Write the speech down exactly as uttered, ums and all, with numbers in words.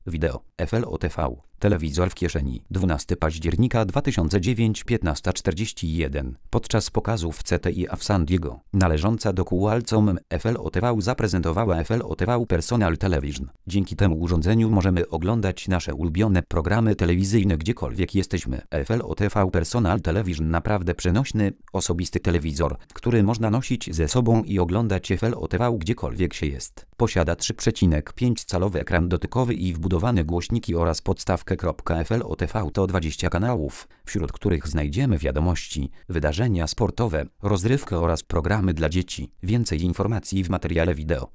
Wideo. F L O T V. Telewizor w kieszeni. dwunastego października dwa tysiące dziewiątego, piętnasta czterdzieści jeden. Podczas pokazów C T I A w San Diego, należąca do Qualcomm, F L O T V zaprezentowała F L O T V Personal Television. Dzięki temu urządzeniu możemy oglądać nasze ulubione programy telewizyjne gdziekolwiek jesteśmy. F L O T V Personal Television naprawdę przenośny, osobisty telewizor, który można nosić ze sobą i oglądać F L O T V gdziekolwiek się jest. Posiada trzy przecinek pięć calowy ekran dotykowy i wbudowane głośniki oraz podstawkę. F L O T V to dwadzieścia kanałów, wśród których znajdziemy wiadomości, wydarzenia sportowe, rozrywkę oraz programy dla dzieci. Więcej informacji w materiale wideo.